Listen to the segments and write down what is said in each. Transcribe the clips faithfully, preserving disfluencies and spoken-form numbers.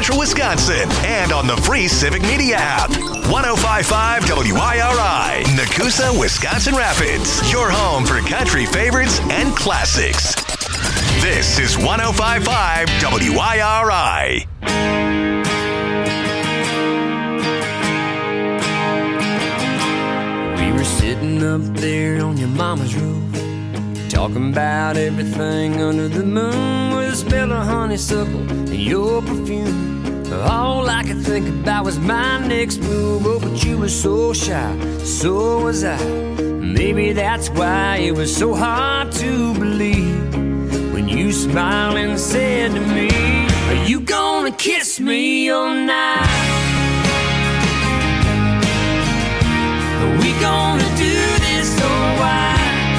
Central Wisconsin and on the free Civic Media app. one oh five point five W I R I, Nakusa, Wisconsin Rapids. Your home for country favorites and classics. This is one oh five point five W I R I. We were sitting up there on your mama's roof, talking about everything under the moon, with the smell of honeysuckle and your perfume. All I could think about was my next move. Oh, but you were so shy, so was I. Maybe that's why it was so hard to believe when you smiled and said to me, are you gonna kiss me all night? Are we gonna do this or why?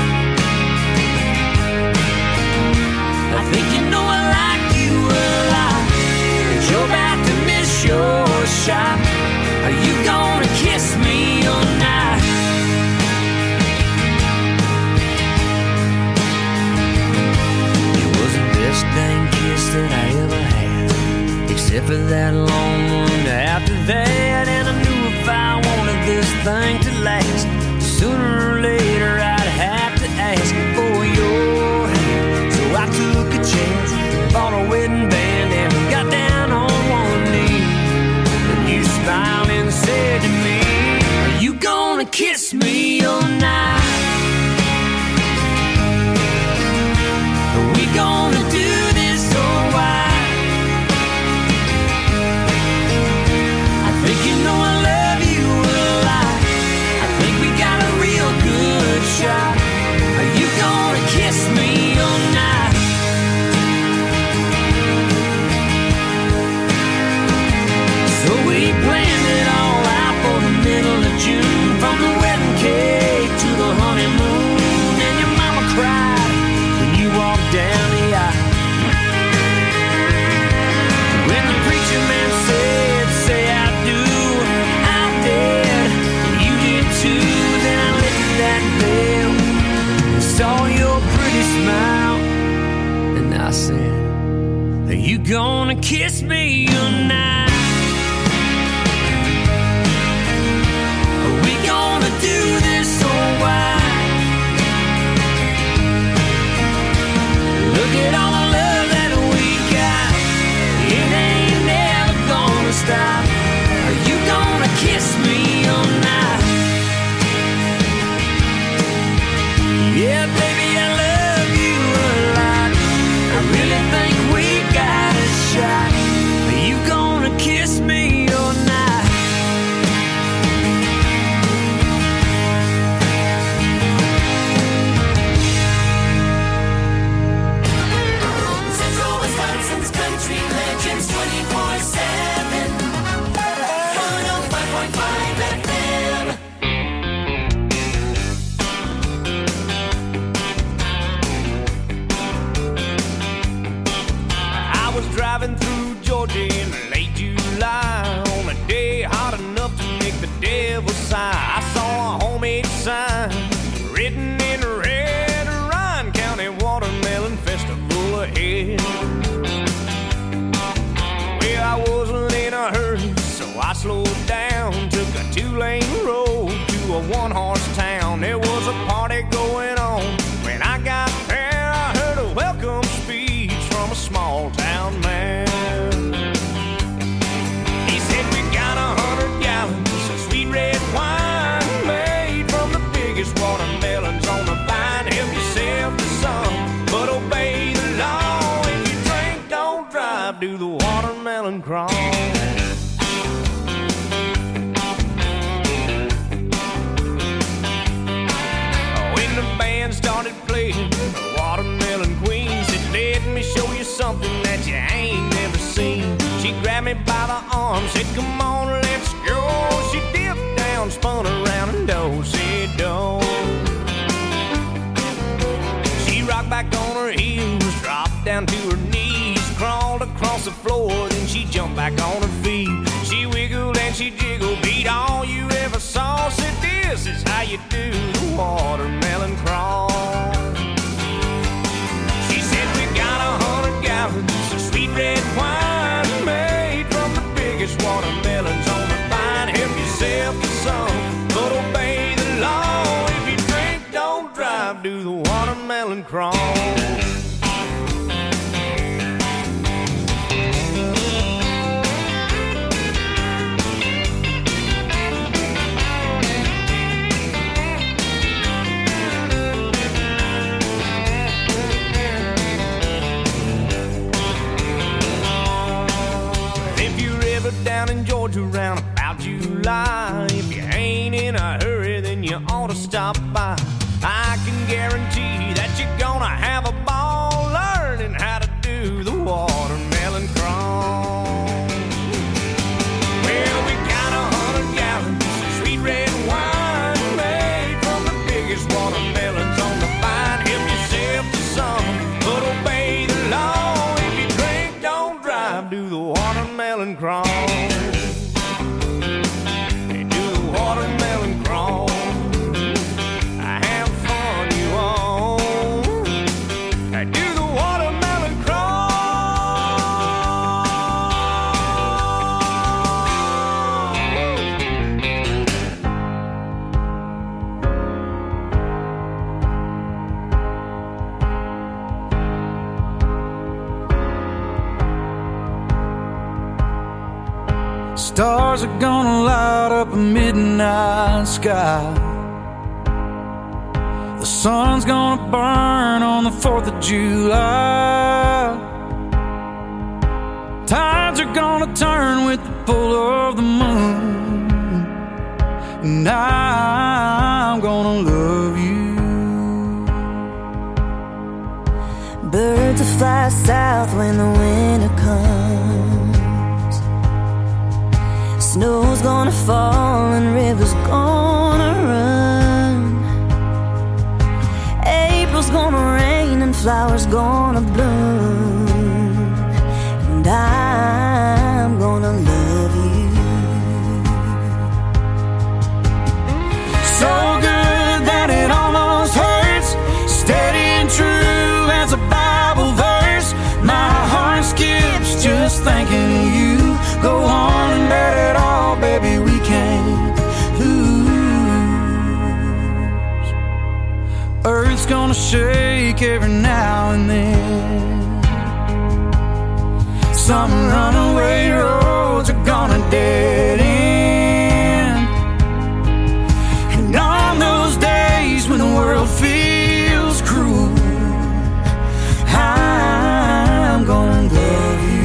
I think you know I like you a lot, but you're about to miss your shot. Are you gonna kiss me all night? It was the best dang kiss that I ever had, except for that long one after that. And I knew if I wanted this thing to last, sooner or later I'd have to ask for your hand. So I took a chance, bought a wedding band, and got down on one knee. And you smiled and said to me, are you gonna kiss me all night? Are we gonna do this or why? I think you know I love you a lot. I think we got a real good shot. Are you gonna kiss me all night? So we planned it all out for the middle of June, from the wedding cake to the honeymoon. And your mama cried when you walked down the aisle. When the preacher man said, say I do, I did, you did too. Then I lifted that veil and saw your pretty smile, and I said, are you gonna kiss me tonight? Are we gonna do this or why? Look at all the love that we got, it ain't never gonna stop. Are you gonna kiss me all night? Yeah, baby, I love you a lot. I really think we got a shot. Are you gonna kiss me all night? Central Wisconsin's country legends twenty-four seven. one oh five point five F M. I was driving through Georgia in late July on a day hot enough to make the devil sigh. I saw a homemade sign written in red, Ryan County Watermelon Festival ahead. Well, I wasn't in a hurry, so I slowed down, took a two-lane road to a one-horse town. There was a party going on. When I got there, I heard a welcome speech from a small-town man. He said, we got a hundred gallons of sweet red wine made from the biggest watermelons on the vine. Help yourself to some, but obey the law. If you drink, don't drive, do the watermelon crawl. When the band started playing, the Watermelon Queen said, let me show you something that you ain't never seen. She grabbed me by the arm, said, come on, let's go. She dipped down, spun around, and do-si-do. She rocked back on her heels, dropped down to her knees, crawled across the floor, then she jumped back on her feet. She wiggled and she jiggled, beat all you ever saw. Said, this is how you do the watermelon crawl. She said, we got a hundred gallons of sweet red wine made from watermelon crawl. Down in Georgia round about July. If you ain't in a hurry, then you ought to stop by. I can guarantee that you're gonna have a ball learning how to do the watermelon crawl. Well, we got a hundred gallons of sweet red wine made from the biggest watermelons on the vine. Help yourself to some, but obey the law. If you drink, don't drive, do the watermelon crawl. Watermelon crawl. Have fun, you all. Do the watermelon crawl. Stars are gonna light up a midnight sky. The sun's gonna burn on the fourth of July. Tides are gonna turn with the pull of the moon. And I'm gonna love you. Birds will fly south when the winter comes. Snow's gonna fall and rivers gonna run. April's gonna rain and flowers gonna bloom. And I'm gonna love you. So good that it almost hurts. Steady and true as a Bible verse. My heart skips just thinking of you. Go on and bet it all, baby, we can't lose. Earth's gonna shake every now and then. Some runaway roads are gonna dead end. And on those days when the world feels cruel, I'm gonna love you.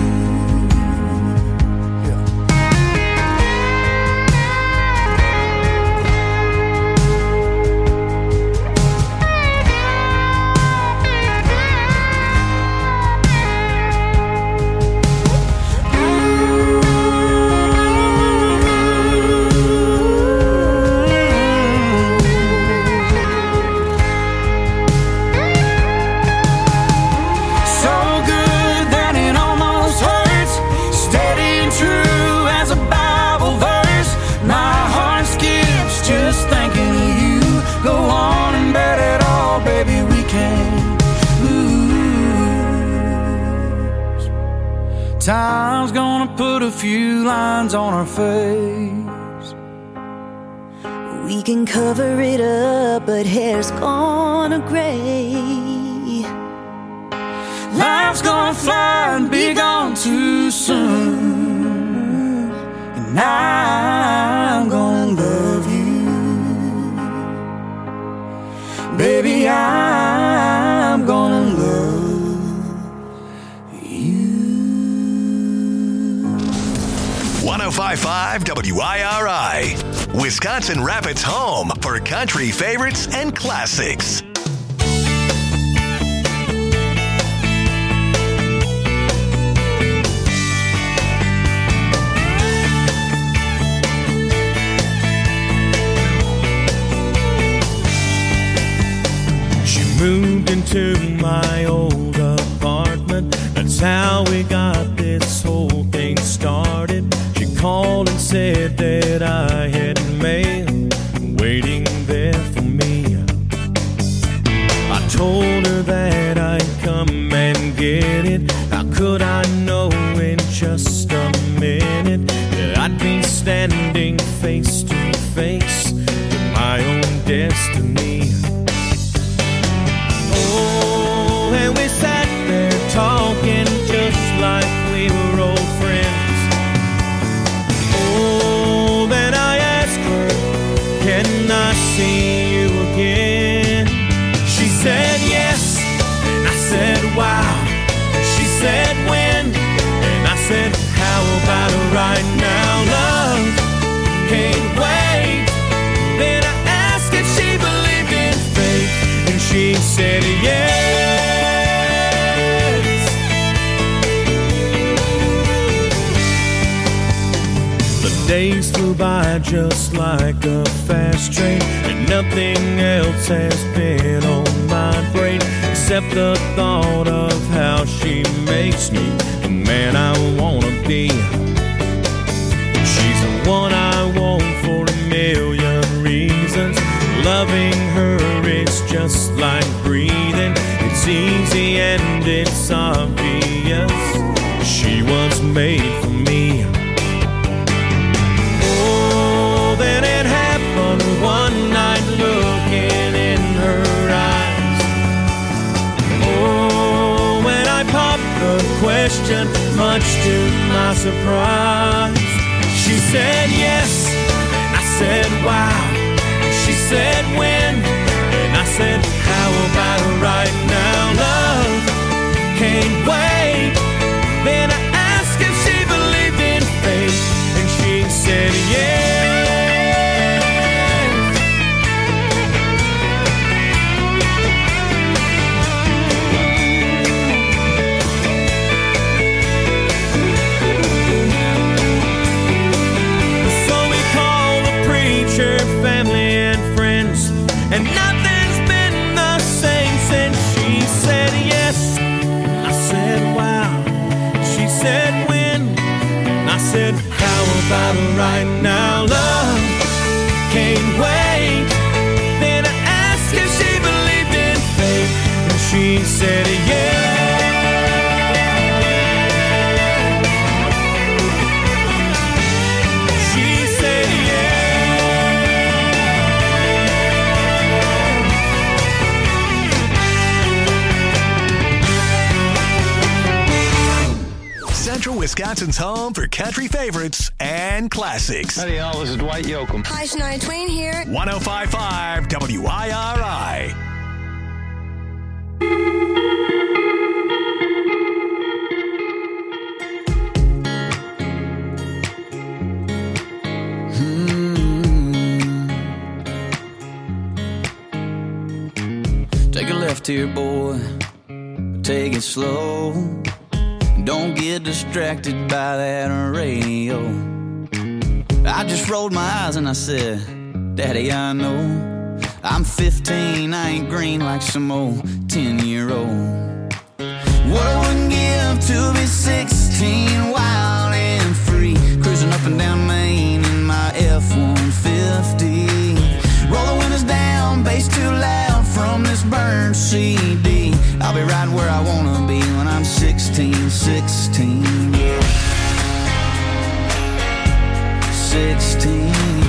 Time's gonna put a few lines on our face. We can cover it up, but hair's gonna gray. Life's gonna fly and be gone too soon. And I'm gonna love you. Baby, I'm gonna love one oh five point five W I R I, Wisconsin Rapids' home for country favorites and classics. She moved into my old apartment. That's how we got this whole thing started. She called and said that I had mail waiting there for me. I told her that I'd come and get it. How could I know in just a minute that I'd be standing face to face with my own destiny? can I see you again? She said yes, and I said wow. She said when, and I said how about it right now? Love can't wait. Then I asked if she believed in fate, and she said yes. The days flew by just like a fast train, and nothing else has been on my brain except the thought of how she makes me the man I wanna be. She's the one I want for a million reasons. Loving her is just like breathing. It's easy and it's obvious. She was made for me. Oh, then it happened one night looking in her eyes. Oh, when I popped the question, much to my surprise, she said yes, and I said wow. She said when, and I said how about it right now? Love can't wait. Then I asked if she believed in fate, and she said yes. So we called the preacher, family, and friends, and nothing's been the same since. She said yes, I said wow. She said when, I said how about it right now? Love can't wait. Then I asked if she believed in fate, and she said yes. She said Central Wisconsin's home for country favorites and classics. Howdy, y'all. This is Dwight Yoakam. Hi, Shania Twain here. one oh five point five W I R I. Take a left here, boy. Take it slow. Don't get distracted by that radio. I just rolled my eyes and I said, Daddy, I know I'm fifteen, I ain't green like some old ten-year-old. What I wouldn't give to be sixteen, wild and free, cruising up and down Main in my F one fifty. Roll the windows down, bass too loud from this burned C D. I'll be right where I wanna be when I'm sixteen, sixteen, yeah. sixteen.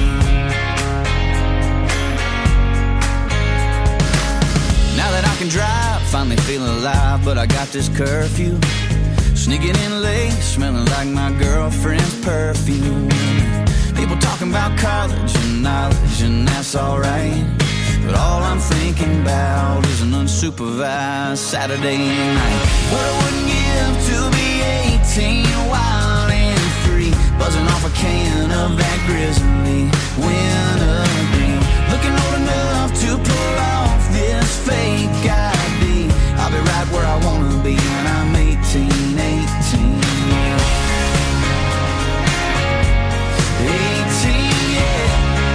Now that I can drive, finally feeling alive, but I got this curfew. Sneaking in late, smelling like my girlfriend's perfume. People talking about college and knowledge, and that's alright. But all I'm thinking about is an unsupervised Saturday night. What I wouldn't give to be eighteen, wild and free, buzzing off a can of that grizzly wintergreen. Looking old enough to pull off this fake I D. I'll be right where I wanna be when I'm eighteen, eighteen, yeah. eighteen, yeah.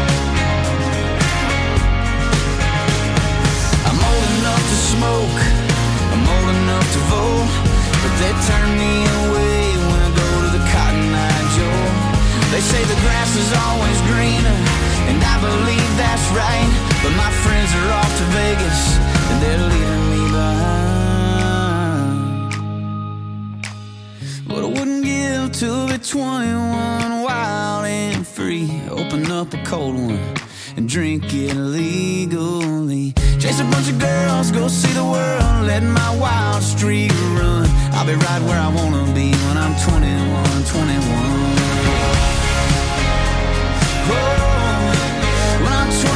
I'm old enough to smoke, I'm old enough to vote, but they turn me away when I go to the Cotton Eye Joe. They say the grass is always greener, and I believe that's right, but my friends are off to Vegas, and they're leaving me behind. But I wouldn't give to be twenty-one, wild and free, open up a cold one and drink it legally. Chase a bunch of girls, go see the world, let my wild streak run. I'll be right where I wanna be when I'm twenty-one, twenty-one. Oh, when I'm twenty-one.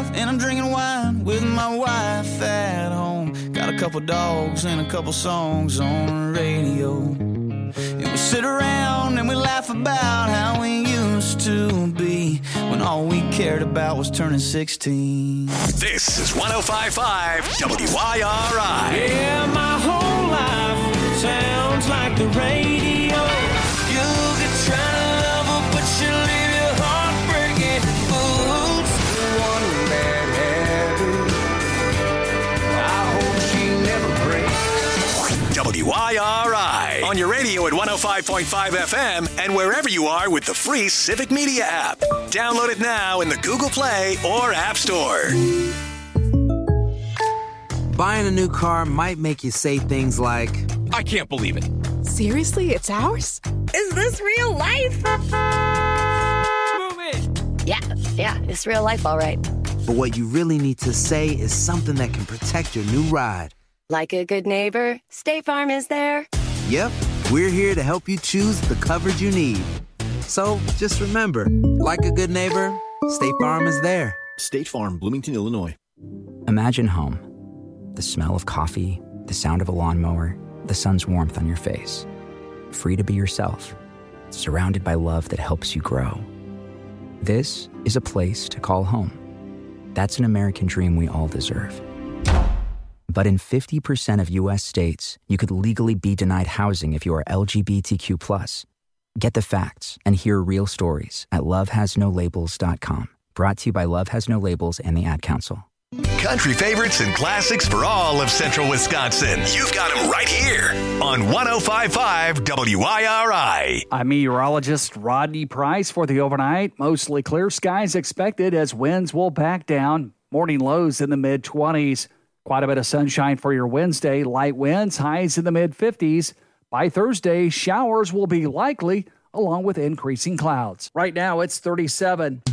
myself and I'm drinking wine with my wife at home. Got a couple dogs and a couple songs on the radio. And we sit around and we laugh about how we used to be when all we cared about was turning sixteen. This is one oh five point five W I R I. Yeah, my whole life sounds like the radio. You'll get trying to love her, but she'll leave your heart breaking. Oops, one bad habit. I hope she never breaks. W I R I. On your radio at one oh five point five F M and wherever you are with the free Civic Media app. Download it now in the Google Play or App Store. Buying a new car might make you say things like, I can't believe it. Seriously, it's ours? Is this real life? Move it. Yeah, yeah, it's real life, all right. but what you really need to say is something that can protect your new ride. Like a good neighbor, State Farm is there. Yep, we're here to help you choose the coverage you need. So just remember, like a good neighbor, State Farm is there. State Farm, Bloomington, Illinois. Imagine home. The smell of coffee, the sound of a lawnmower, the sun's warmth on your face. Free to be yourself, surrounded by love that helps you grow. This is a place to call home. That's an American dream we all deserve. But in fifty percent of U S states, you could legally be denied housing if you are L G B T Q plus. Get the facts and hear real stories at love has no labels dot com. Brought to you by Love Has No Labels and the Ad Council. Country favorites and classics for all of central Wisconsin. You've got them right here on one oh five point five W I R I. I'm meteorologist Rodney Price for the overnight. Mostly clear skies expected as winds will back down. Morning lows in the mid-twenties. Quite a bit of sunshine for your Wednesday. Light winds, highs in the mid-fifties. By Thursday, showers will be likely along with increasing clouds. Right now, it's thirty-seven.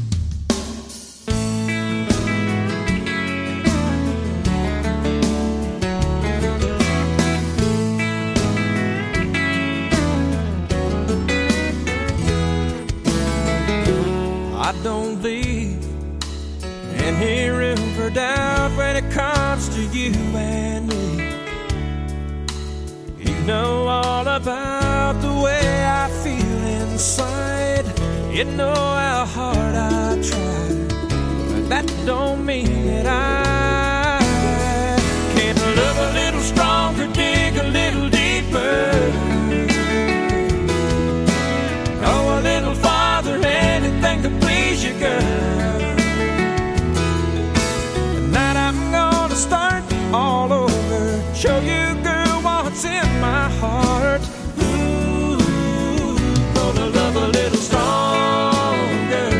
I don't leave any room for doubt when it comes to you and me. You know all about the way I feel inside. You know how hard I try, but that don't mean that I can't love a little stronger, dig a little deeper, go a little farther, anything to please you, girl. Tonight I'm gonna start all over, show you, girl, what's in my heart. Ooh, gonna love a little stronger.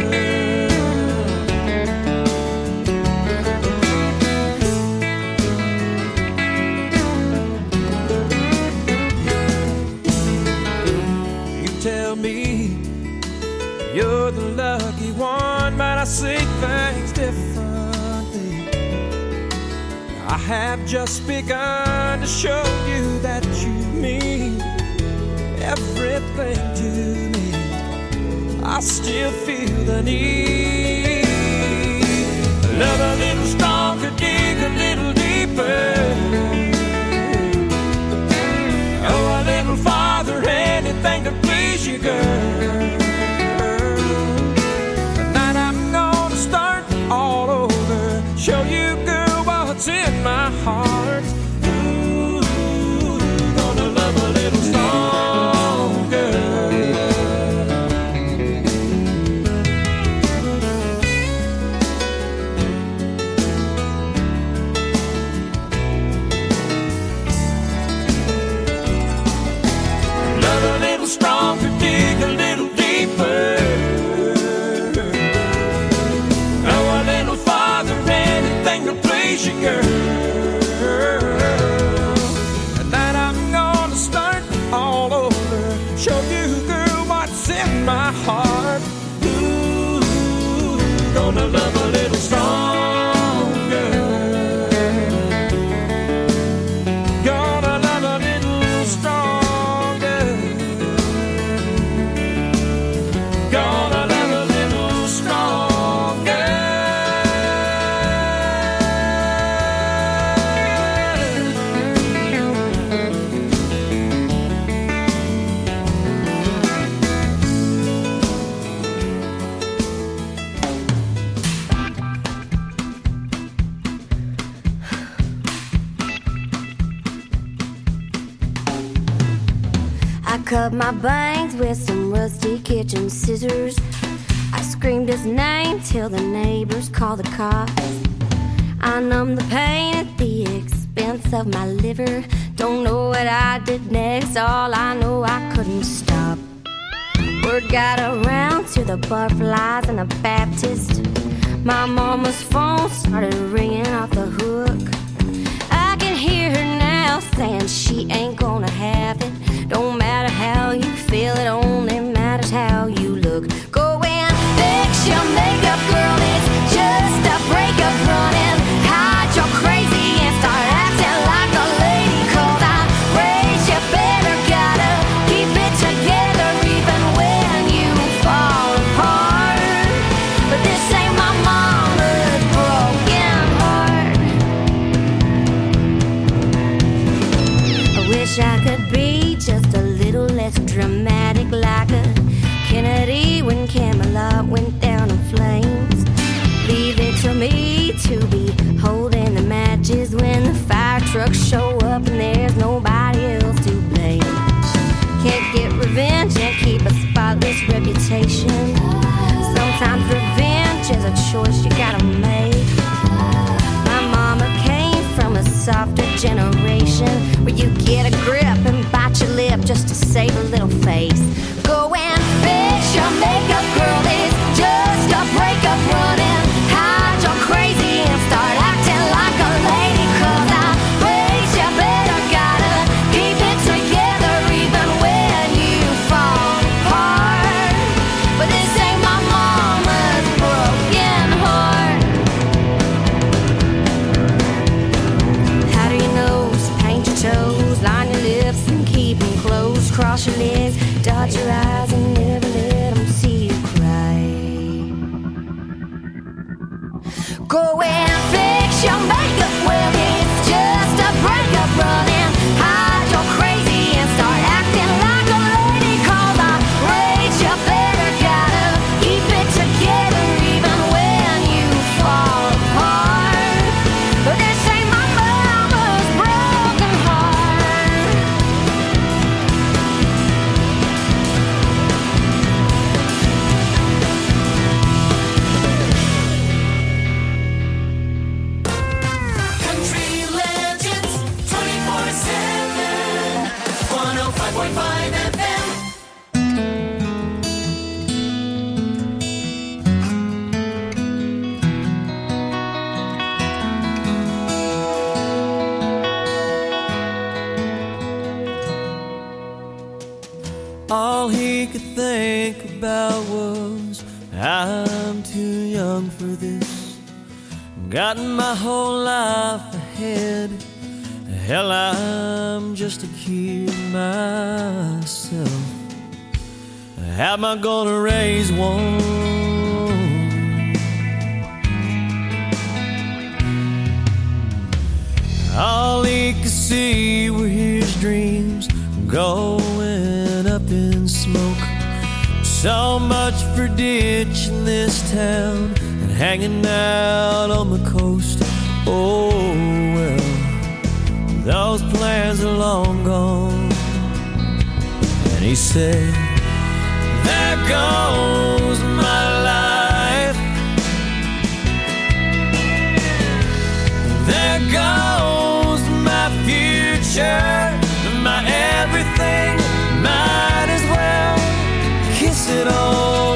You tell me you're the lucky one, but I see things differently. I have just begun to show you that you mean everything to me. I still feel the need. Love a little stronger, dig a little deeper, go a little farther, anything to please you, girl. Tonight I'm gonna start all over, show you, girl, what's in my heart. Ooh, gonna love a little stronger. Love a little stronger, dig a little deeper, go a little farther, anything to please you, girl. cut my bangs with some rusty kitchen scissors. I screamed his name till the neighbors called the cops. I numbed the pain at the expense of my liver. Don't know what I did next, all I know I couldn't stop. Word got around to the butterflies and the Baptist. My mama's phone started ringing off the hook. I can hear her now saying she ain't gonna have it. Don't matter how you feel, it only matters how you look. Go and fix your makeup, girl, it's just a breakup. Running, hide your crazy and start acting like a lady. Cause I raised you better, gotta keep it together even when you fall apart. But this ain't my mama's broken heart. I wish I could be just a little less dramatic, like a Kennedy when Camelot went down in flames. Leave it to me to be holding the matches when the fire trucks show up and there's nobody else to blame. Can't get revenge and keep a spotless reputation. Sometimes revenge is a choice you gotta make. My mama came from a softer generation where you get a grip and bite your lip just to save a little face. Go and fix your makeup, girl, it's just a breakup. Running, hide your crazy and start acting like a lady. Cause I raised you better, gotta keep it together even when you fall apart. But this ain't my mama's broken heart. How do you know? So paint your toes, line your lips and keep them closed. Cross your legs, dot your eyes and never let them see you cry. Go and fix your makeup, well it's just a breakup. Running, hide your crazy and start acting like a lady. Cause I raised you better, gotta keep it together even when you fall apart. But this ain't my mama's broken heart. Country legends, twenty-four seven, one oh five point five F M. All he could think about was, I'm too young for this. Got my whole life ahead. Hell, I'm just a kid myself. How am I gonna raise one? All he could see were his dreams going up in smoke. So much for ditching this town and hanging out on the coast. Oh well, those plans are long gone. And he said, there goes my life. There goes my future, my everything. Might as well kiss it all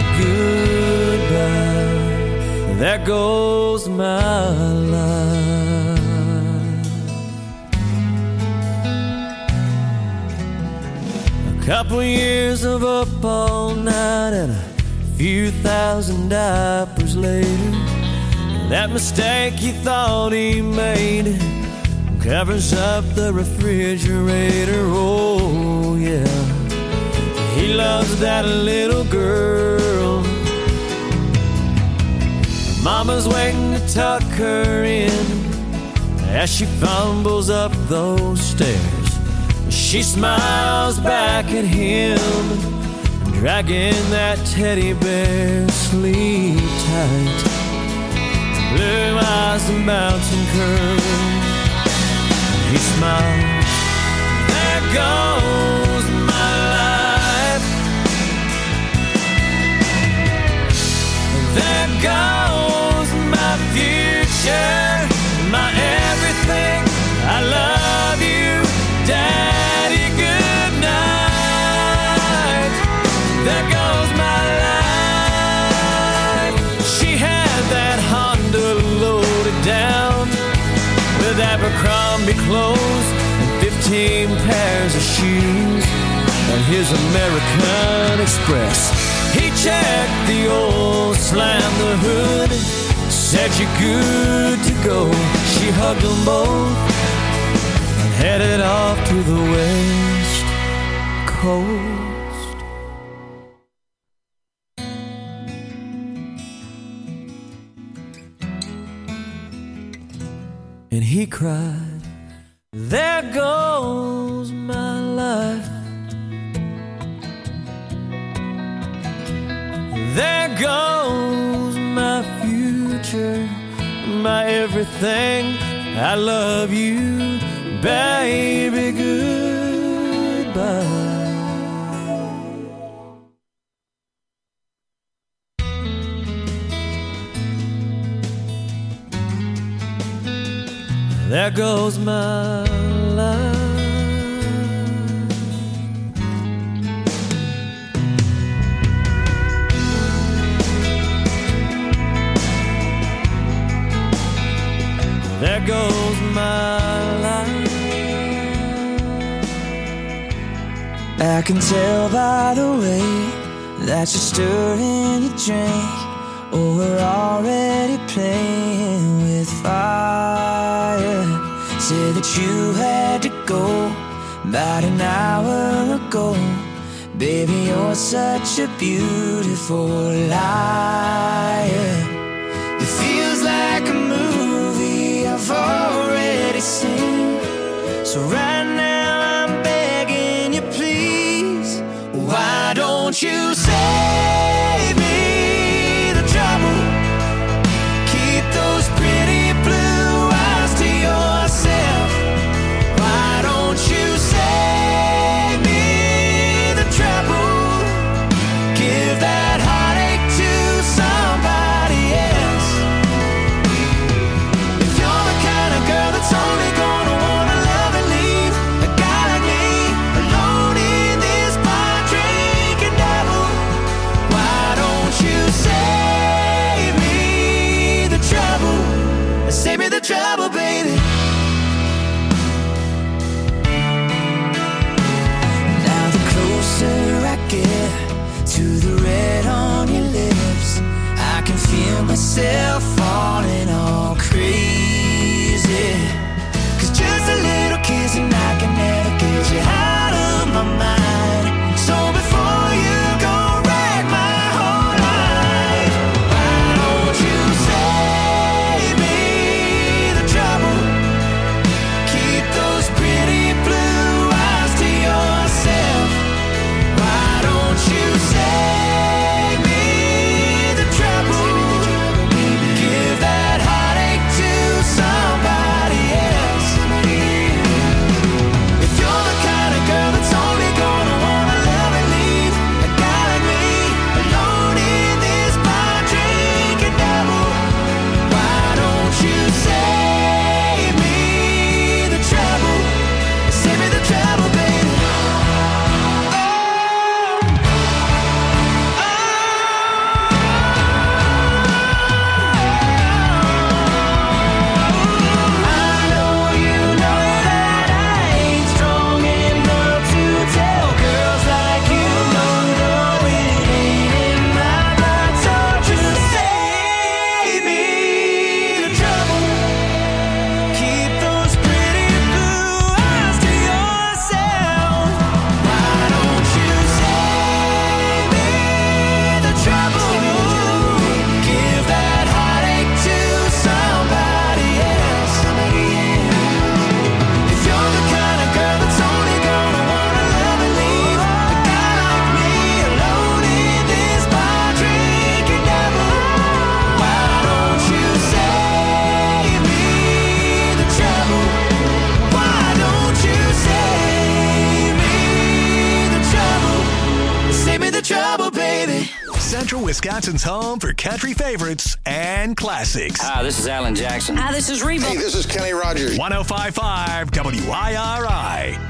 goodbye. There goes my life. A couple years of up all night and a few thousand diapers later, that mistake he thought he made covers up the refrigerator. Oh yeah, he loves that little girl. Mama's waiting to tuck her in as she fumbles up those stairs. She smiles back at him, dragging that teddy bear. Sleep tight, blue eyes and mountain curls. He smiles, there goes my life. goes my future, my everything. I love you, Daddy, good night. There goes my life. She had that Honda loaded down with Abercrombie clothes and fifteen pairs of shoes and his American Express. He checked the old, slammed the hood, said you're good to go. She hugged them both and headed off to the West Coast. And he cried, there goes my life. There goes my future, my everything. I love you, baby, goodbye. There goes my life. There goes my life. I can tell by the way that you're stirring your drink. Oh, we're already playing with fire. Said that you had to go about an hour ago. Baby, you're such a beautiful liar. It feels like a movie I've already seen. So right now I'm begging you, please, why don't you save me the trouble? Keep those pretty blue eyes to yourself. Why don't you save me the trouble? Give that heartache to somebody Wisconsin's home for country favorites and classics. Hi, this is Alan Jackson. Hi, this is Reba. Hey, this is Kenny Rogers. one oh five point five W I R I.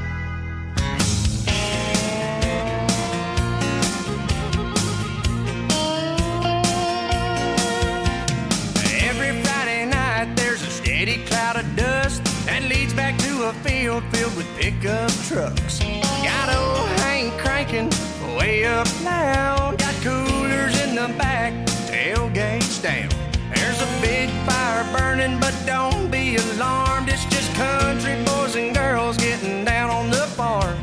Cloud of dust that leads back to a field filled with pickup trucks. Got old Hank cranking way up loud. Got coolers in the back, tailgates down. There's a big fire burning, but don't be alarmed. It's just country boys and girls getting down on the farm.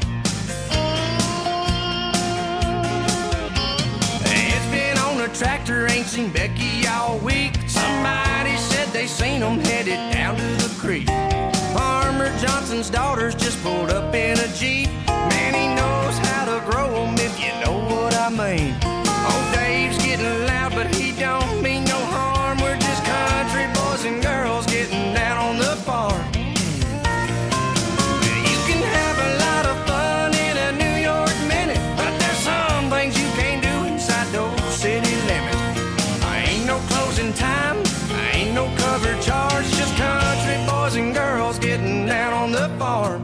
It's been on a tractor, ain't seen Becky all week. Somebody said they seen them headed down to the creek. Farmer Johnson's daughters just pulled up in a Jeep. Man, he knows how to grow them, if you know what I mean. Old Dave's getting loud, but he don't mean no harm. We're just country boys and girls getting down on the farm. You can have a lot of fun in a New York minute, but there's some things you can't do inside those city limits. I ain't no closing time, I ain't no cover charge, just country boys and girls getting down on the farm.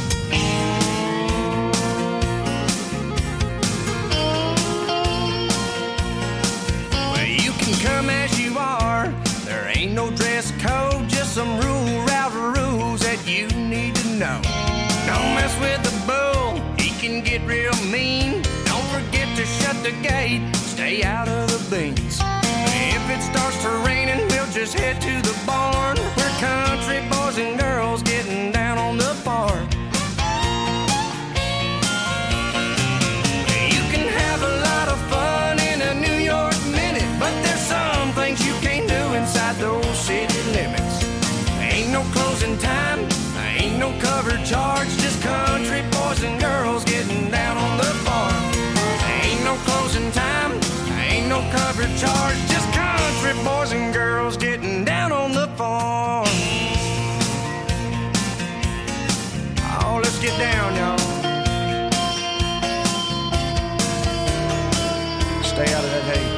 Well, you can come as you are, there ain't no dress code, just some rule route rules that you need to know. Don't mess with the bull, he can get real mean. Don't forget to shut the gate, stay out of the beans. If it starts to raining, we'll just head to the barn. We're country boys and girls getting down on the farm. You can have a lot of fun in a New York minute, but there's some things you can't do inside those city limits. Ain't no closing time, ain't no cover charge, just country boys and girls getting down on the farm. Ain't no closing time, ain't no cover charge, just country boys and girls getting down on the farm. Oh, let's get down, y'all. Stay out of that hay.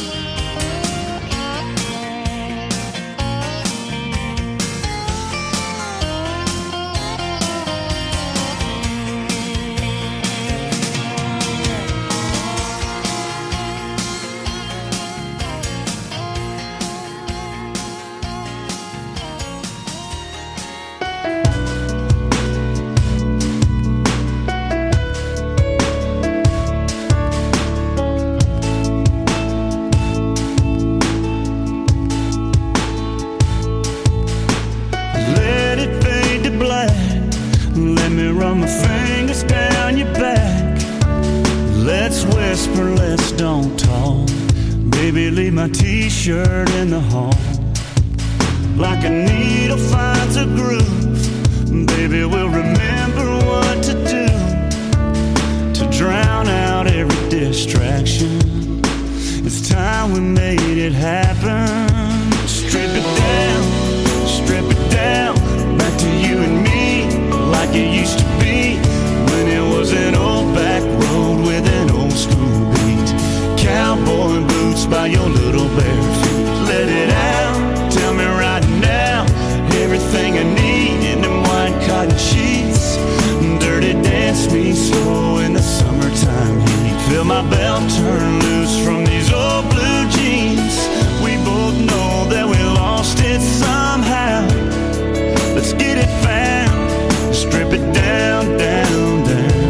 Run my fingers down your back. Let's whisper, let's don't talk. Baby, leave my t-shirt in the hall. Like a needle finds a groove, baby, we'll remember what to do to drown out every distraction. It's time we made it happen. Strip it down, strip it down, back to you and me, like it used to be when it was an old back road with an old school beat. Cowboy boots by your little bare feet. Let it out, tell me right now everything I need in them white cotton sheets. Dirty dance me slow in the summertime heat. Feel my belt turn loose from these old blue jeans. We both know that we lost it somehow. Let's get it found. Strip it down, down, down.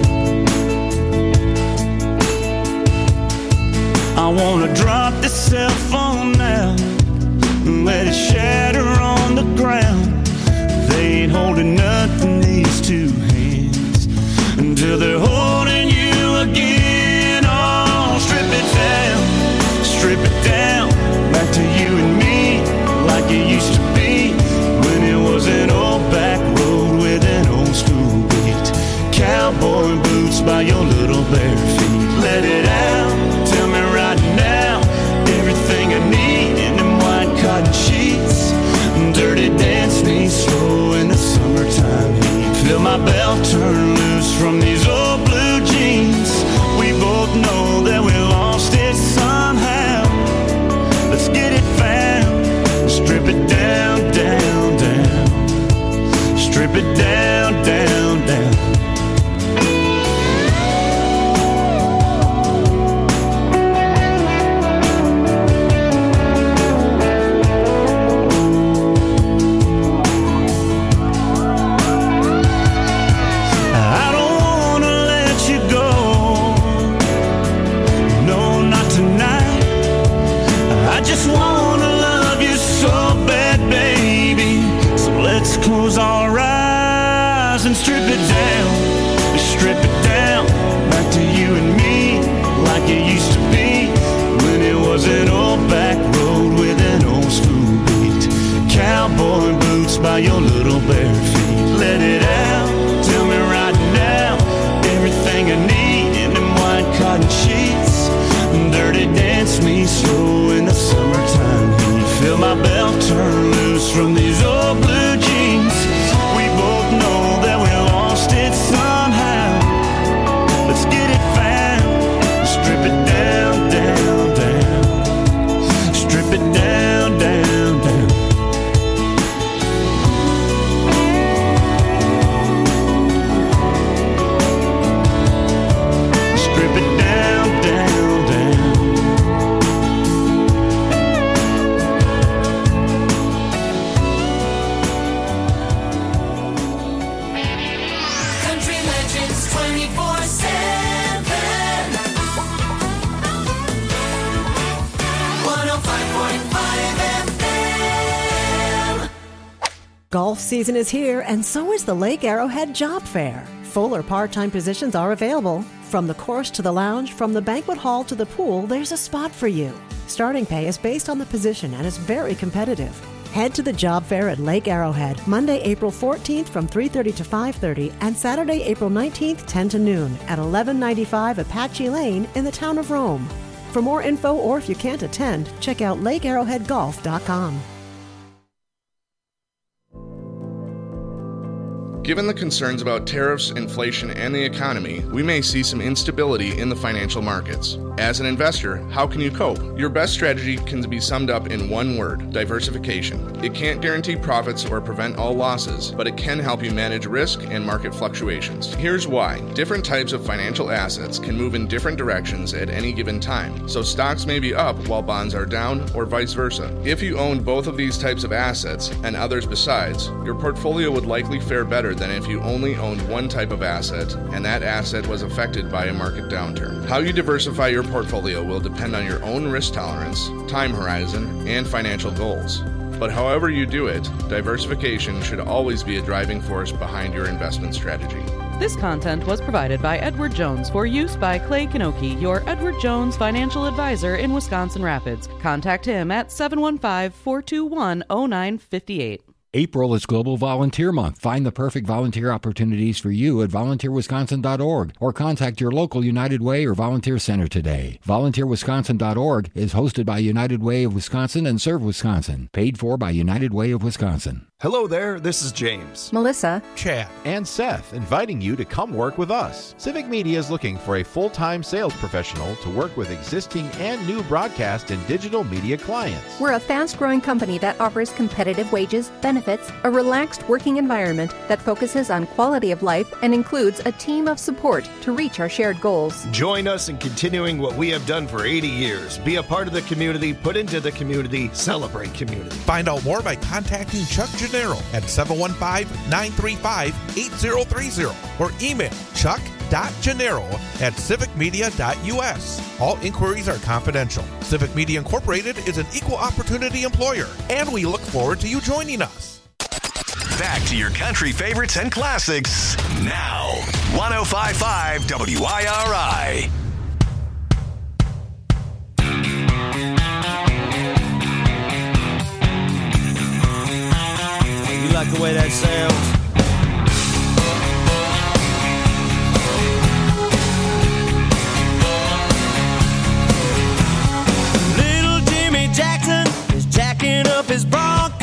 I wanna drop this cell phone now and let it shatter on the ground. They ain't holding nothing, these two hands, until they're holding you again. Oh, strip it down, strip it down, back to you and me, like it used to be when it was an old back road with an old school beat. Cowboy boots by your little bare feet. Let it out, tell me right now everything I need in them white cotton sheets. Dirty dance me slow in the summertime heat. Feel my belt turn loose from these old blue jeans. We both know that we lost it somehow. cowboy boots by your little bare feet. Let it out, tell me right now, everything I need in them white cotton sheets. Dirty dance me slow in the summertime heat. Feel my belt turn loose from these old blue jeans. We both know that we lost it somehow. Let's get it found, strip it down, down, down. Strip it down, down, down. Strip it down, down, down. Country Legends twenty-four seven. one oh five point five F M. Golf season is here, and so is the Lake Arrowhead Job Fair. Full or part-time positions are available. From the course to the lounge, from the banquet hall to the pool, there's a spot for you. Starting pay is based on the position and is very competitive. Head to the Job Fair at Lake Arrowhead, Monday, April fourteenth from three thirty to five thirty, and Saturday, April nineteenth, ten to noon, at eleven ninety-five Apache Lane in the town of Rome. For more info, or if you can't attend, check out lake arrowhead golf dot com. Given the concerns about tariffs, inflation, and the economy, we may see some instability in the financial markets. As an investor, how can you cope? Your best strategy can be summed up in one word: diversification. It can't guarantee profits or prevent all losses, but it can help you manage risk and market fluctuations. Here's why. Different types of financial assets can move in different directions at any given time, so stocks may be up while bonds are down, or vice versa. If you owned both of these types of assets, and others besides, your portfolio would likely fare better than if you only owned one type of asset, and that asset was affected by a market downturn. How you diversify your portfolio will depend on your own risk tolerance, time horizon, and financial goals. But however you do it, diversification should always be a driving force behind your investment strategy. This content was provided by Edward Jones for use by Clay Kanoki, your Edward Jones financial advisor in Wisconsin Rapids. Contact him at seven one five, four two one, zero nine five eight. April is Global Volunteer Month. Find the perfect volunteer opportunities for you at volunteer wisconsin dot org or contact your local United Way or Volunteer Center today. volunteer wisconsin dot org is hosted by United Way of Wisconsin and Serve Wisconsin, paid for by United Way of Wisconsin. Hello there, this is James, Melissa, Chad, and Seth, inviting you to come work with us. Civic Media is looking for a full-time sales professional to work with existing and new broadcast and digital media clients. We're a fast-growing company that offers competitive wages, benefits, a relaxed working environment that focuses on quality of life and includes a team of support to reach our shared goals. Join us in continuing what we have done for eighty years. Be a part of the community, put into the community, celebrate community. Find out more by contacting Chuck Gennaro at seven one five, nine three five, eight zero three zero or email chuck dot gennaro at civic media dot u s. All inquiries are confidential. Civic Media Incorporated is an equal opportunity employer, and we look forward to you joining us. Back to your country favorites and classics now. one oh five point five W I R I. You like the way that sounds? Little Jimmy Jackson is jacking up his Bronco.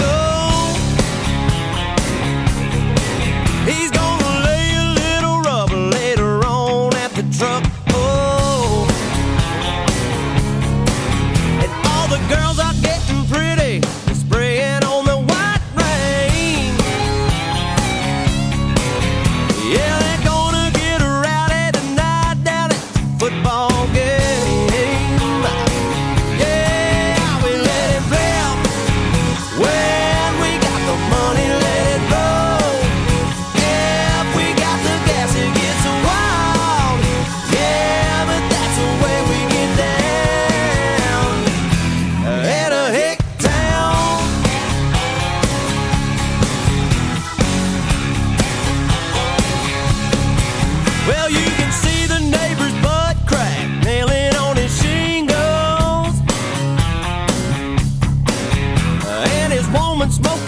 He's gonna lay a little rubber later on at the truck. Oh, and all the girls are getting pretty, spraying on the white rain.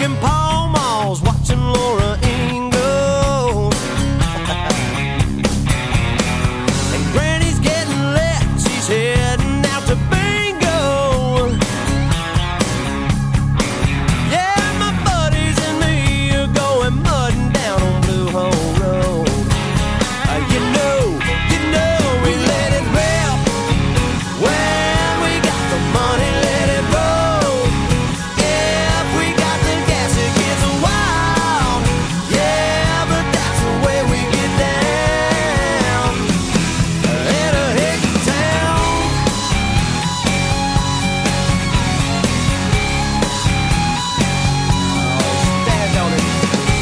drinking Pall Malls, watching Laura Ingalls. And Granny's getting lit, she's heading out to bingo. Yeah, my buddies and me are going mudding down on Blue Hole Road. Uh, you know, you know we let it rip. When we got the money, let it roll. If we got the gas, it gets wild. Yeah, but that's the way we get down. In a hick town. Oh, stand on it.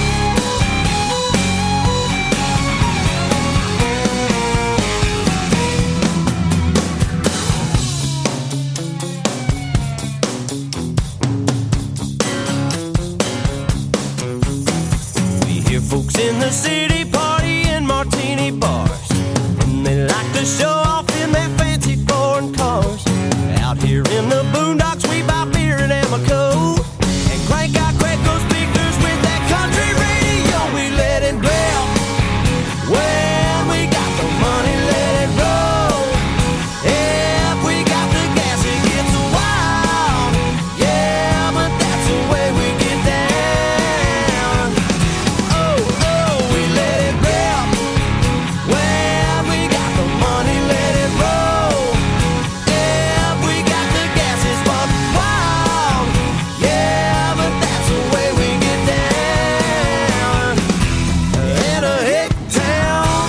We hear folks in the city party in martini bars, and they like to show off in their fancy foreign cars. Out here in the boondocks, we buy beer and Amoco and crank out Greco speakers with that country radio. We let it rip. When we got the money, let it roll. If we got the gas, it gets wild. Yeah, but that's the way we get down. Oh, oh, we let it rip. When we got the money, let it roll. If we got the gas, it's buck wild. Yeah, but that's the way we get down. In a hick town.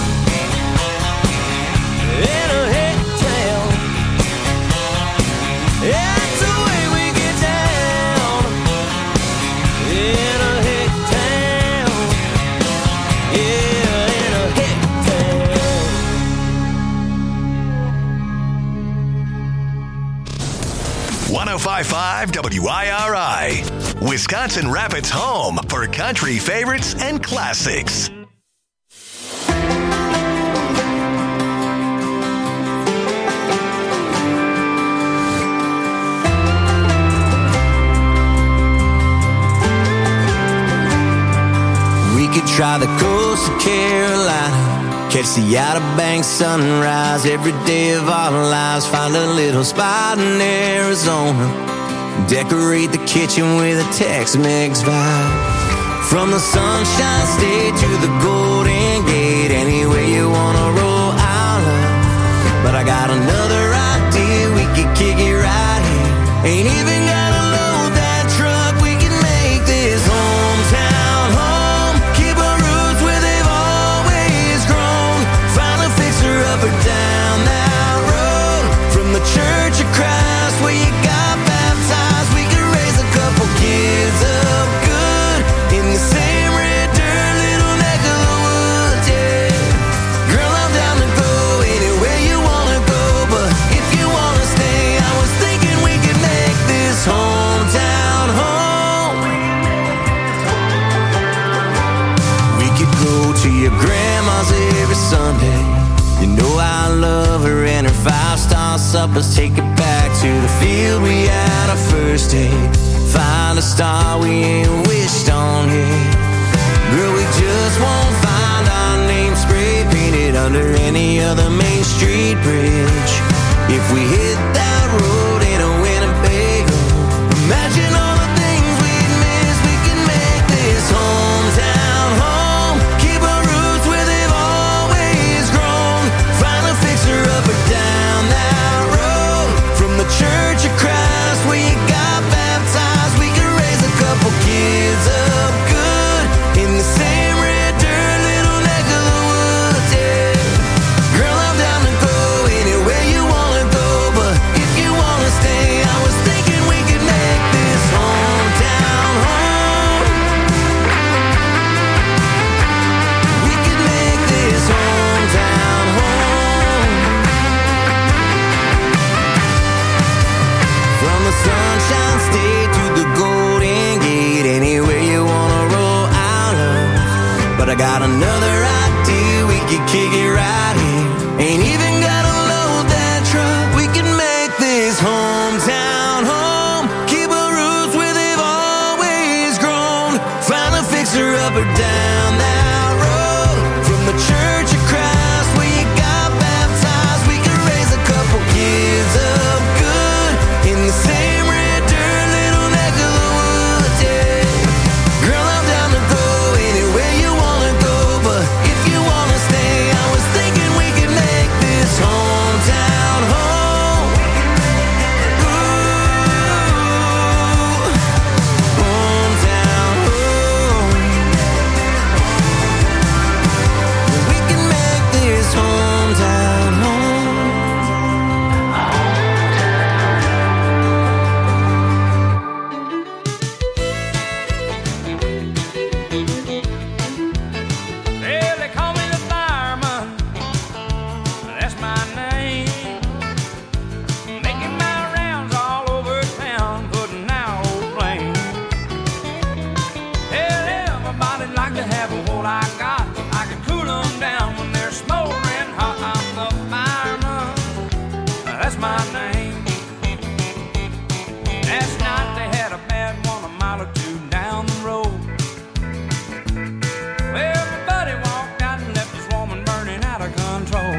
In a hick town. That's the way we get down. In a hick town. Yeah, in a hick town. one oh five point five W I R I, Wisconsin Rapids' home for country favorites and classics. We could try the coast of Carolina, catch the Outer Banks sunrise every day of our lives. Find a little spot in Arizona, decorate the kitchen with a Tex-Mex vibe. From the Sunshine State to the Golden Gate, anywhere you wanna roll, I'll love. But I got another idea, we could kick it right here. Ain't even gotta load that truck, we can make this hometown home. Keep our roots where they've always grown. Find a fixer up or down that road. From the Church of Christ where you got baptized, we could raise a couple kids up good in the same red dirt little neck of the woods, yeah. Girl, I'm down to go anywhere you wanna go, but if you wanna stay, I was thinking we could make this hometown home. We could go to your grandma's every Sunday. You know I love her and her five-star suppers. Take it back to the field we had our first date. Find a star we ain't wished on yet. Girl, we just won't find our name spray painted under any other Main Street bridge. If we hit that road in a Winnebago, imagine all the things we'd miss. We can make this hometown home. Keep our roots where they've always grown. Find a fixer up or down that road. From the Church of Christ where you got baptized, we can raise a couple kids up good in the same red dirt little neck of the woods, yeah. Girl, I'm down to go anywhere you wanna go, but if you wanna stay, I was thinking we could make this hometown home. We could make this hometown home. From the Sunshine State to the Golden Gate, anywhere you wanna roll, I'll love. But I got another idea, we could kick it right here. Ain't even gotta load that truck, we can make this hometown home. Keep our roots where they've always grown. takes her up or down that road. From the Church of Christ where you got baptized, we could raise a couple kids up good in the same red dirt little neck of the woods, yeah. Girl, I'm down to go anywhere you wanna go, but if you wanna stay, I was thinking we could make this hometown home. Ooh, hometown home. We can make this hometown home. Well, they call me the fireman. That's my name. Making my rounds all over town, putting out old flames. Hell, everybody like to have what I got. I can cool them down when they're smoldering hot. I'm the fireman. That's my name. Last night they had a bad one a mile or two down the road. Well, my buddy walked out and left his woman burning out of control.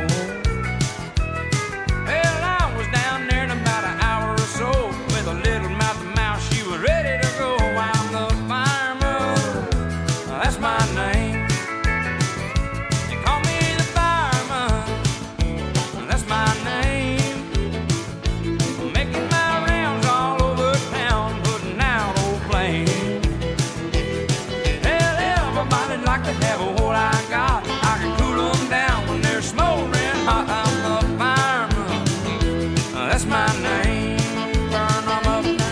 Well, I was down there in about an hour or so with a little mouth to mouth. She was ready to go. I'm the fireman. That's my name. They call me the fireman. That's my name. Making my rounds all over town, putting out old flames. Hell, everybody like to have what I got. I can cool them down when they're smoldering hot. I'm the fireman. That's my name. Burn them up now.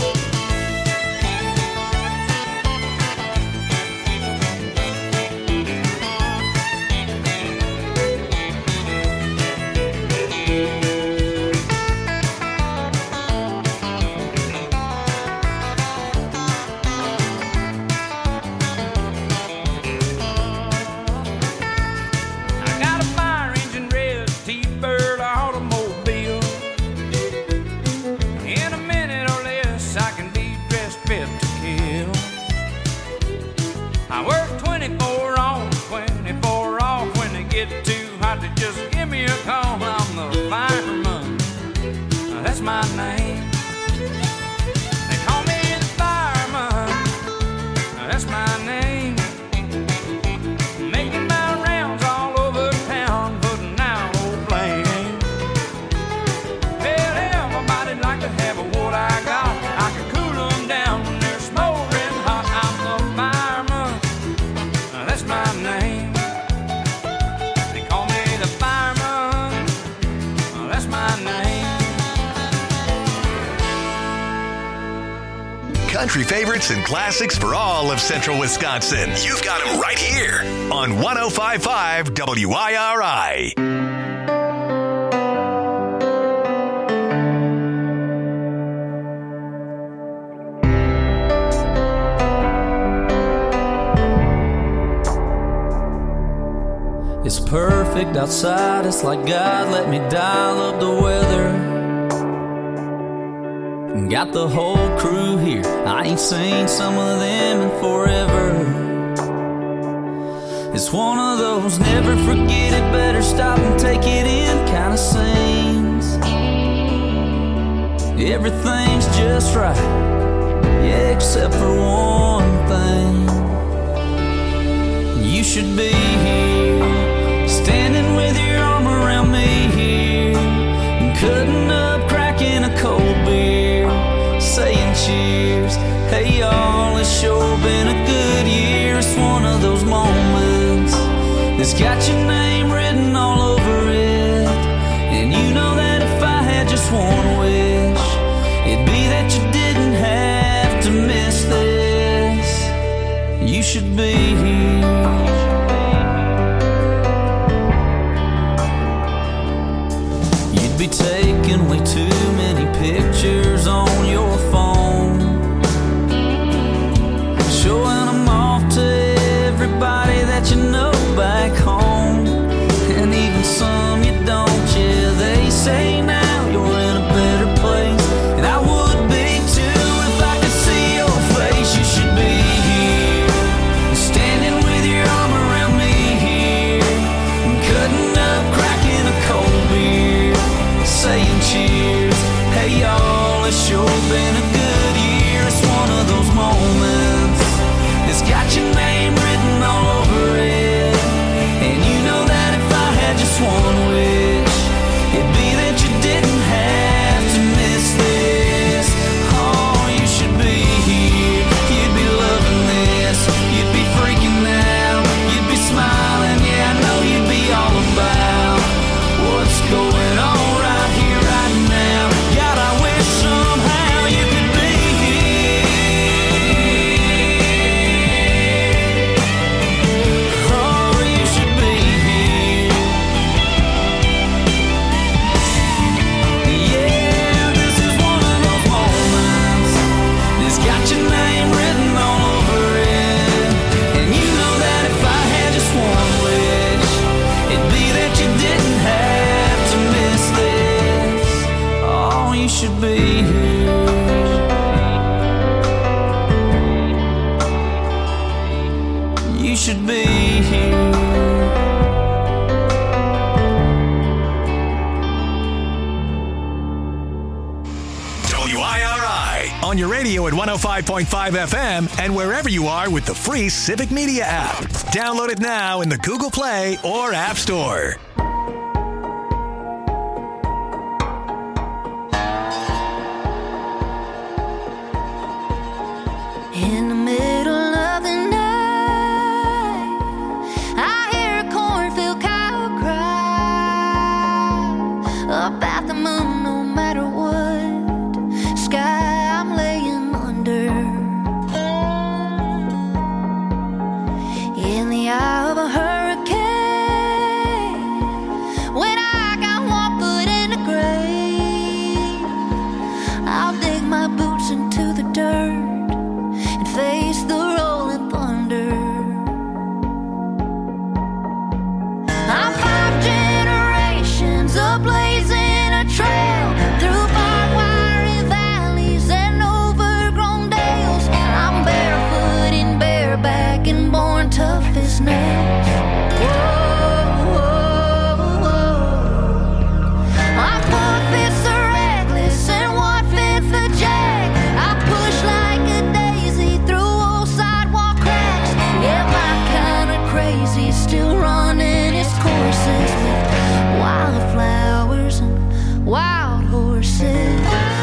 I got a fire engine red T-Bird automobile. In a minute or less, I can be dressed fit to kill. I work twenty-four on, twenty-four off. When they get too hot, they just give me a call. I'm the fireman. That's my name. They call me the fireman. That's my name. Making my rounds all over town, putting out old flames. Well, everybody like to have what I got. I can cool them down when they're smoldering hot. I'm the fireman. That's my name. They call me the fireman. That's my name. Country favorites and classics for all of central Wisconsin. You've got them right here on one oh five point five W I R I. It's perfect outside, it's like God let me dial up the weather. Got the whole crew here, I ain't seen some of them in forever. It's one of those never forget it, better stop and take it in kind of scenes. Everything's just right, yeah, except for one thing. You should be here, standing with your arm around me here, cutting up, cracking a cold beer, saying cheers. Hey y'all, it's sure been a good year. It's one of those moments that's got your name written all over it. And you know that if I had just one wish, it'd be that you didn't have to miss this. You should be here. You'd be taking way too many pictures on your phone, showing them off to everybody that you know back home, and even some you don't. Yeah, they say now you're in a better place, and I would be too if I could see your face. You should be here, you should be here. W I R I on your radio at one oh five point five F M and wherever you are with the free Civic Media app. Download it now in the Google Play or App Store. In the middle of the night, I hear a cornfield cow cry about the moon, no matter what sky I'm laying under. In the eye of a hurricane, when I got one foot in the grave, I'll dig my boots into the dirt and face the rolling thunder. I'm five generations of blazing a trail through barbed wire valleys and overgrown dales. I'm barefoot and bareback and born tough as nails. Whoa, whoa, whoa. I'm four fifths the reckless and one fifth the jack. I push like a daisy through old sidewalk cracks. Yeah, my kind of crazy still running its courses with wildflowers and wild horses.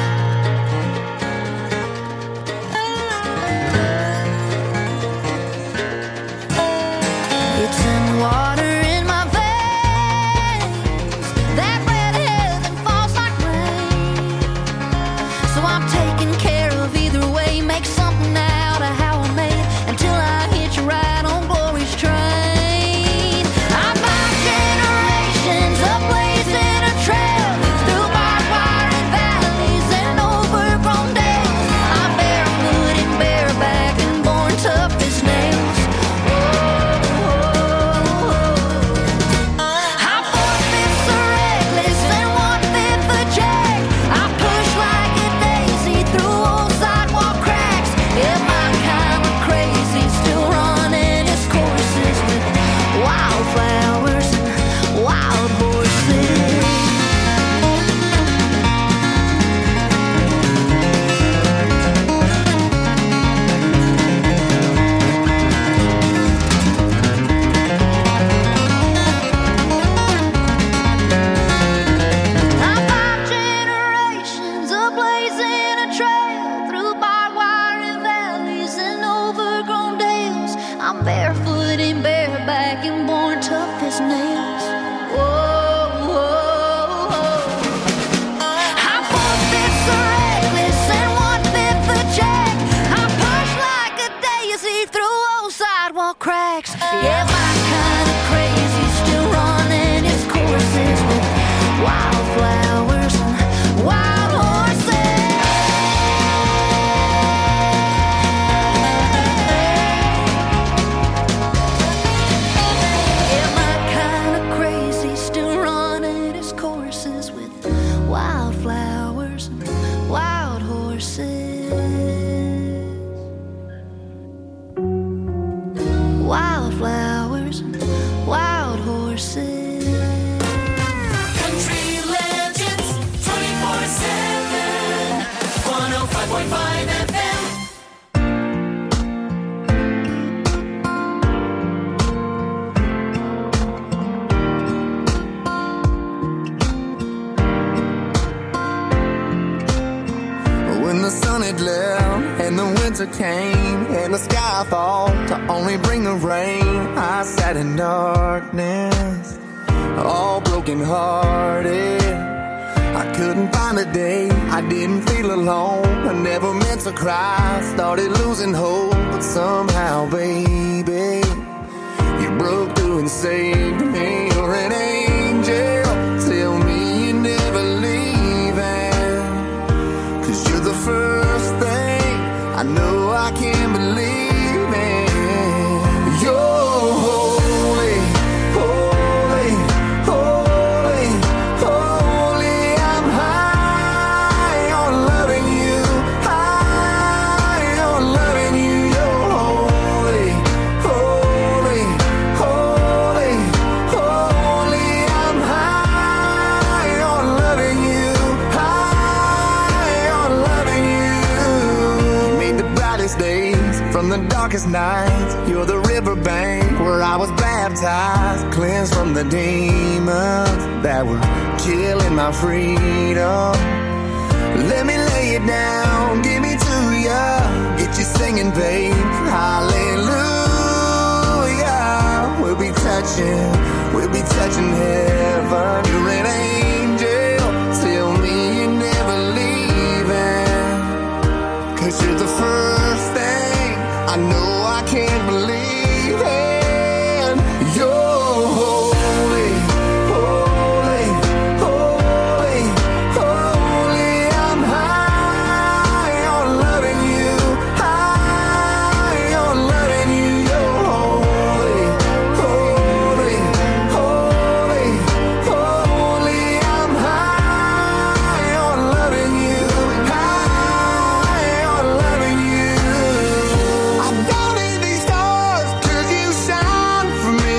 It's in the water in my veins, that red heaven falls like rain. So I'm taking care of either way, make something out of how I made until I hitch a ride on glory's train. I'm five generations of blazing a trail through barbed wire and valleys and overgrown dales. I'm barefoot and bareback and born tough as nails. I'm four fifths the reckless and one fifth the jack. I push like a daisy through old sidewalk cracks. Yeah, my kind of crazy still running its courses with wildflowers and wild horses. I'm five generations of blazing a trail through barbed wire and valleys and overgrown dales. I'm barefoot and bareback and born tough as nails. Whoa, whoa, whoa. I'm four fifths the reckless and one fifth the jack. I push like a daisy through old sidewalk cracks. Yeah, my kind of crazy still running its courses with wildflowers and wild horses. Yeah, my kind of crazy still running its courses with wildflowers and wild horses. Wildflowers and wild horses. Country legends twenty-four seven, one oh five point five F M. When the sun had left and the winter came and the sky fall to only bring the rain, I sat in darkness, all broken hearted. I couldn't find a day, I didn't feel alone. I never meant to cry, started losing hope, but somehow, baby, you broke through and saved me. You're an angel, tell me you're never leaving, 'cause you're the first thing I know I can believe in. You're holy, holy, holy, holy. I'm high on loving you, high on loving you. You're holy, nights. You're the riverbank where I was baptized, cleansed from the demons that were killing my freedom. Let me lay it down, give me to ya, get you singing, babe. Hallelujah. We'll be touching, we'll be touching heaven. You're an angel, tell me you're never leaving, 'cause you're the first thing I know I can't believe in. You're holy, holy, holy, holy. I'm high on loving you, high on loving you. You're holy, holy, holy, holy. I'm high on loving you, high on loving you. I don't need these stars 'cause you shine for me.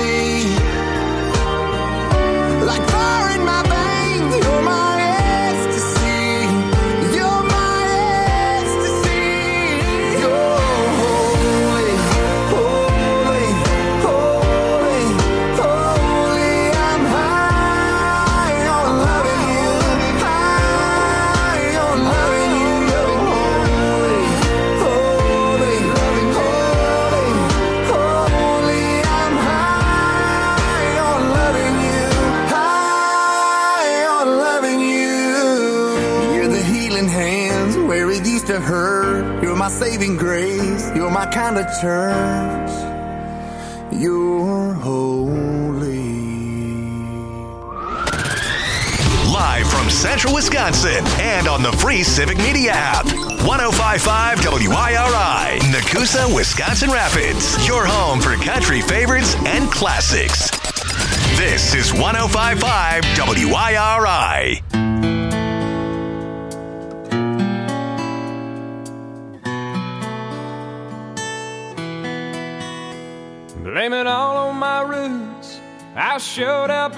Like fire in my veins, you're my ecstasy. You're my ecstasy. You're holy, holy, holy, holy. I'm high on loving you, high on loving you. You're holy, holy, holy, holy. I'm high on loving you, high on loving you. You're the healing hands where it used to hurt. You're my saving grace. You're my kind of church. You're holy. Live from Central Wisconsin and on the free Civic Media app. one oh five point five W I R I, Nakusa, Wisconsin Rapids. Your home for country favorites and classics. This is one oh five point five W I R I. Blame it all on my roots. I showed up